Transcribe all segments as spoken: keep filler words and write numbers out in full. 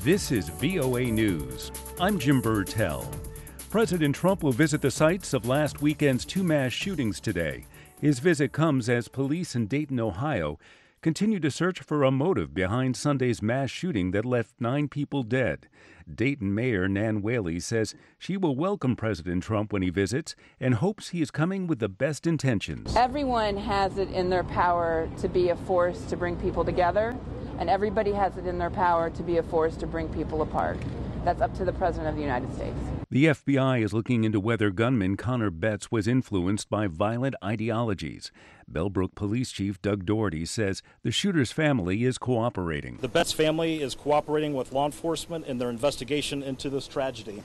This is V O A News. I'm Jim Burtell. President Trump will visit the sites of last weekend's two mass shootings today. His visit comes as police in Dayton, Ohio, continue to search for a motive behind Sunday's mass shooting that left nine people dead. Dayton Mayor Nan Whaley says she will welcome President Trump when he visits and hopes he is coming with the best intentions. Everyone has it in their power to be a force to bring people together, and everybody has it in their power to be a force to bring people apart. That's up to the President of the United States. The F B I is looking into whether gunman Connor Betts was influenced by violent ideologies. Bellbrook Police Chief Doug Doherty says the shooter's family is cooperating. The Betts family is cooperating with law enforcement in their investigation into this tragedy.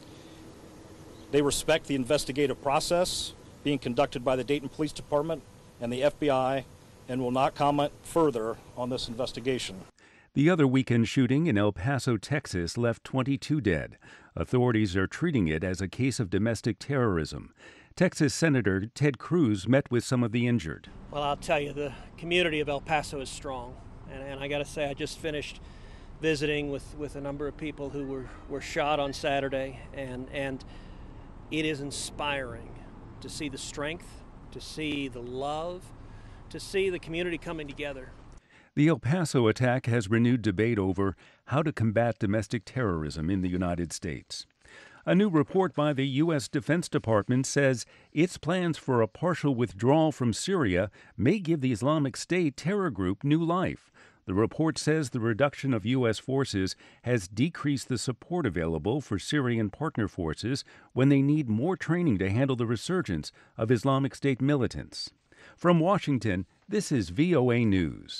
They respect the investigative process being conducted by the Dayton Police Department and the F B I and will not comment further on this investigation. The other weekend shooting in El Paso, Texas, left twenty-two dead. Authorities are treating it as a case of domestic terrorism. Texas Senator Ted Cruz met with some of the injured. Well, I'll tell you, the community of El Paso is strong. And, and I got to say, I just finished visiting with, with a number of people who were, were shot on Saturday. And, and it is inspiring to see the strength, to see the love, to see the community coming together. The El Paso attack has renewed debate over how to combat domestic terrorism in the United States. A new report by the U S Defense Department says its plans for a partial withdrawal from Syria may give the Islamic State terror group new life. The report says the reduction of U S forces has decreased the support available for Syrian partner forces when they need more training to handle the resurgence of Islamic State militants. From Washington, this is V O A News.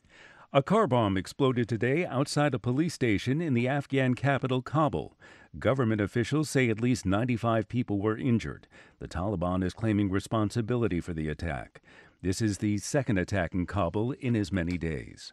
A car bomb exploded today outside a police station in the Afghan capital, Kabul. Government officials say at least ninety-five people were injured. The Taliban is claiming responsibility for the attack. This is the second attack in Kabul in as many days.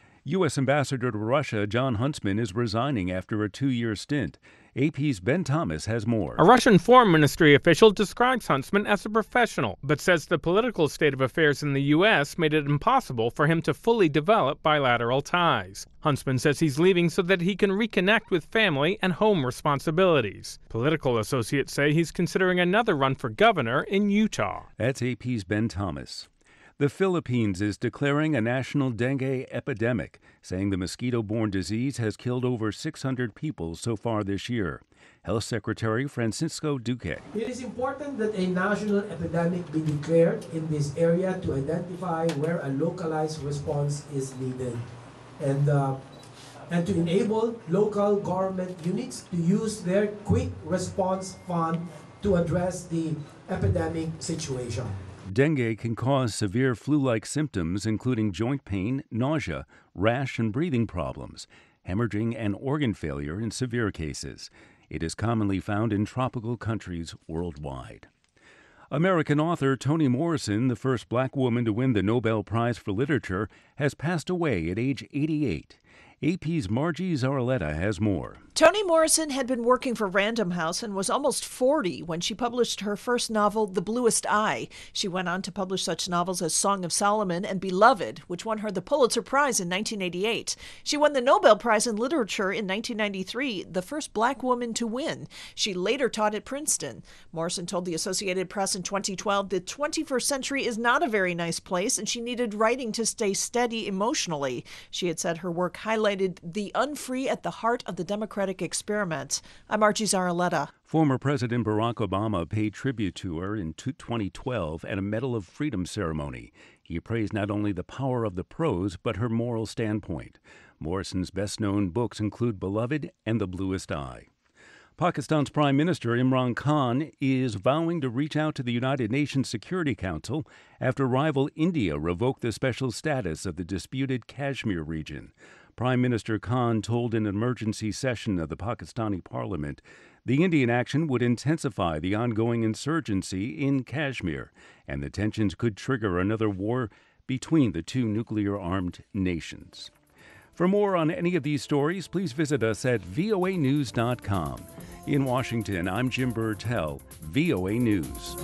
U S Ambassador to Russia John Huntsman is resigning after a two-year stint. A P's Ben Thomas has more. A Russian Foreign Ministry official describes Huntsman as a professional, but says the political state of affairs in the U S made it impossible for him to fully develop bilateral ties. Huntsman says he's leaving so that he can reconnect with family and home responsibilities. Political associates say he's considering another run for governor in Utah. That's A P's Ben Thomas. The Philippines is declaring a national dengue epidemic, saying the mosquito-borne disease has killed over six hundred people so far this year. Health Secretary Francisco Duque. It is important that a national epidemic be declared in this area to identify where a localized response is needed, and, uh, and to enable local government units to use their quick response fund to address the epidemic situation. Dengue can cause severe flu-like symptoms, including joint pain, nausea, rash, and breathing problems, hemorrhaging, and organ failure in severe cases. It is commonly found in tropical countries worldwide. American author Toni Morrison, the first black woman to win the Nobel Prize for Literature, has passed away at age eighty-eight. A P's Margie Zaraletta has more. Toni Morrison had been working for Random House and was almost forty when she published her first novel, The Bluest Eye. She went on to publish such novels as Song of Solomon and Beloved, which won her the Pulitzer Prize in nineteen eighty-eight. She won the Nobel Prize in Literature in nineteen ninety-three, the first black woman to win. She later taught at Princeton. Morrison told the Associated Press in twenty twelve the twenty-first century is not a very nice place, and she needed writing to stay steady emotionally. She had said her work highlighted the unfree at the heart of the democratic experiment. I'm Margie Zaraletta. Former President Barack Obama paid tribute to her in twenty twelve at a Medal of Freedom ceremony. He praised not only the power of the prose, but her moral standpoint. Morrison's best-known books include Beloved and The Bluest Eye. Pakistan's Prime Minister Imran Khan is vowing to reach out to the United Nations Security Council after rival India revoked the special status of the disputed Kashmir region. Prime Minister Khan told an emergency session of the Pakistani parliament the Indian action would intensify the ongoing insurgency in Kashmir, and the tensions could trigger another war between the two nuclear-armed nations. For more on any of these stories, please visit us at V O A news dot com. In Washington, I'm Jim Burtell, V O A News.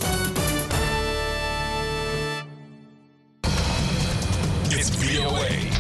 It's V O A.